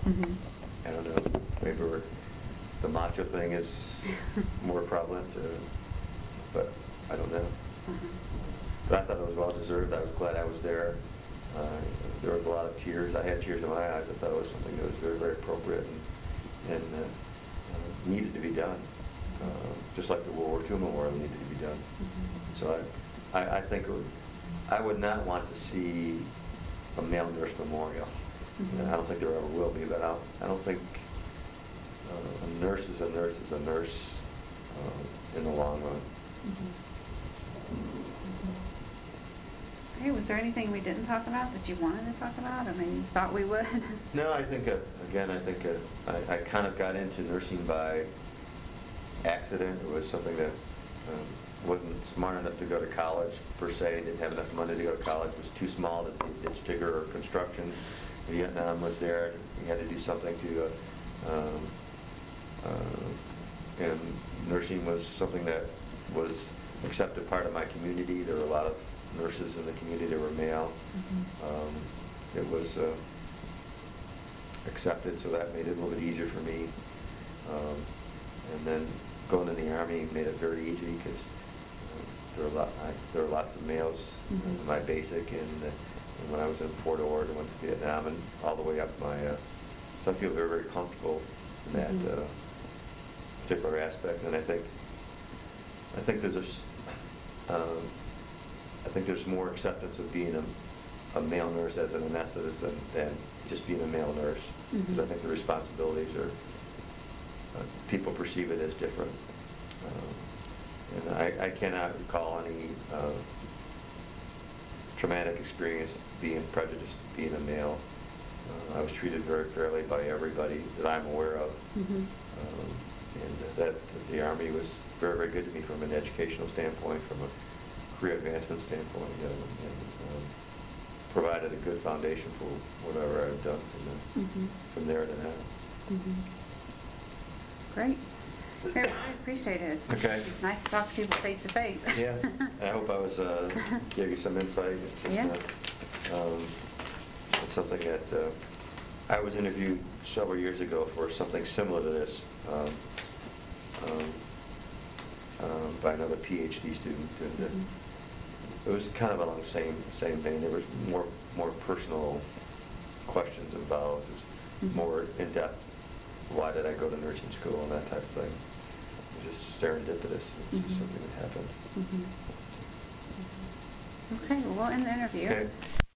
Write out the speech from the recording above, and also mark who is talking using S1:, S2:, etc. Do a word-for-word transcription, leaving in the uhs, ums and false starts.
S1: Mm-hmm.
S2: I don't know, maybe we're, the macho thing is more prevalent, uh, but I don't know.
S1: Mm-hmm.
S2: But I thought it was well deserved. I was glad I was there. Uh, there was a lot of tears. I had tears in my eyes. I thought it was something that was very, very appropriate and, and uh, uh, needed to be done. Uh, just like the World War Two memorial needed to be done.
S1: Mm-hmm.
S2: So I, I, I think it would, I would not want to see a male nurse memorial.
S1: Mm-hmm.
S2: And I don't think there ever will be, but I don't, I don't think uh, a nurse is a nurse is a nurse uh, in the long run.
S1: Mm-hmm. Mm-hmm. Okay, was there anything we didn't talk about that you wanted to talk about? I mean, you thought we would?
S2: No, I think, uh, again, I think uh, I, I kind of got into nursing by accident. It was something that um, wasn't smart enough to go to college, per se. Didn't have enough money to go to college. Was too small to be ditch digger or construction. Vietnam was there. You had to do something to, uh, um, uh, and nursing was something that was accepted part of my community. There were a lot of nurses in the community that were male.
S1: Mm-hmm.
S2: Um, it was uh, accepted, so that made it a little bit easier for me. Um, and then going to the Army made it very easy because uh, there were a lot, I, there were lots of males
S1: Mm-hmm.
S2: in my basic, and, uh, and when I was in Fort Ord, I went to Vietnam, and all the way up my. Uh, so I feel very, very comfortable in that
S1: Mm-hmm.
S2: uh, particular aspect, and I think I think there's a, s- um, I think there's more acceptance of being a, a male nurse as an anesthetist than, than just being a male nurse. Because
S1: Mm-hmm.
S2: I think the responsibilities are, uh, people perceive it as different. Um, and I, I cannot recall any uh, traumatic experience being prejudiced being a male. Uh, I was treated very fairly by everybody that I'm aware of.
S1: Mm-hmm.
S2: Um, and that the Army was very, very good to me from an educational standpoint, from a career advancement standpoint, you know, and um, provided a good foundation for whatever I've done from, the,
S1: Mm-hmm.
S2: from there to now.
S1: Mm-hmm. Great. I really appreciate it. It's,
S2: Okay.
S1: it's nice to talk to people face to face.
S2: Yeah, I hope I was uh, gave you some insight. It's just,
S1: Yeah.
S2: uh, um, it's something that uh, I was interviewed several years ago for something similar to this um, um, um, by another PhD student, and uh,
S1: Mm-hmm.
S2: it was kind of along the same same vein. There was more more personal questions involved. It was
S1: Mm-hmm.
S2: more in depth. Why did I go to nursing school and that type of thing? It was just serendipitous. It's
S1: Mm-hmm.
S2: just something that happened.
S1: Mm-hmm. Okay, well, we'll end the interview.
S2: Okay.